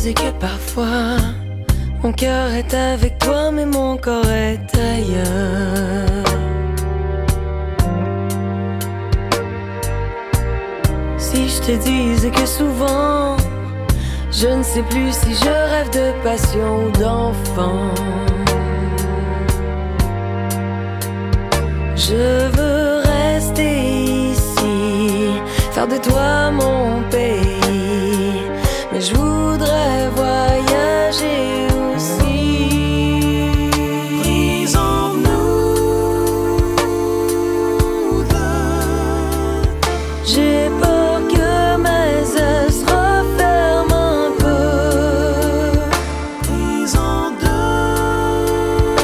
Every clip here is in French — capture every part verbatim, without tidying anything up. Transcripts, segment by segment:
disent que parfois mon cœur est avec toi mais mon corps est ailleurs. Si je te disais que souvent je ne sais plus si je rêve de passion ou d'enfant. Je veux rester ici, faire de toi mon pays, mais je voudrais voyager aussi. Brisons-nous deux. J'ai peur que mes yeux se referment un peu. Pris en deux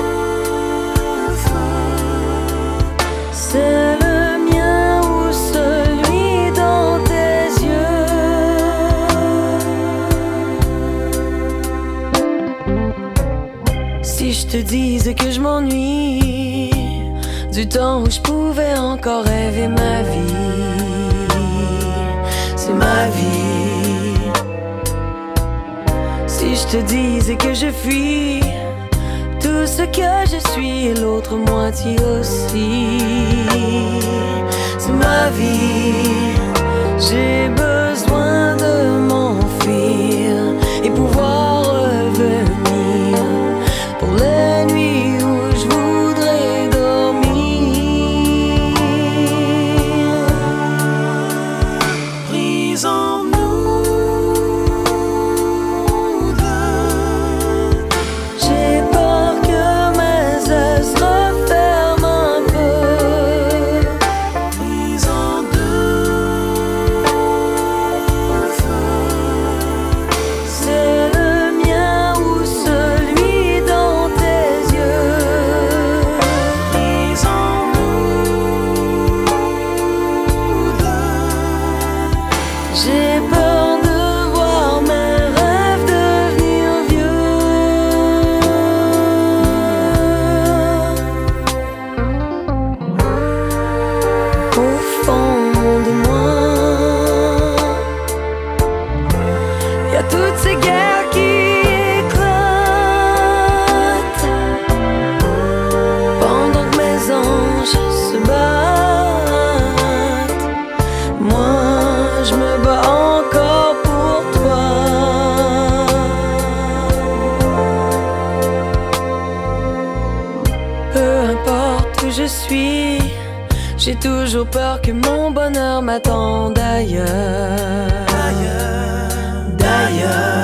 feux. C'est le mien ou celui dans tes yeux. Si je te disais que je m'ennuie du temps où je pouvais encore rêver ma vie, c'est ma vie. Si je te disais que je fuis tout ce que je suis et l'autre moitié aussi, c'est ma vie. J'ai besoin de m'enfuir et pouvoir revenir pour les nuits où je voudrais dormir. Brisons-nous deux. J'ai peur que mes yeux se referment un peu. Pris en deux feux. C'est le mien ou celui dans tes yeux. Brisons-nous deux. J'ai peur de voir mes rêves devenir vieux. Au fond de moi, y a toutes ces guerres qui éclatent pendant que mes anges se battent. Moi, je me bats encore pour toi. Peu importe où je suis, j'ai toujours peur que mon bonheur m'attende ailleurs. D'ailleurs,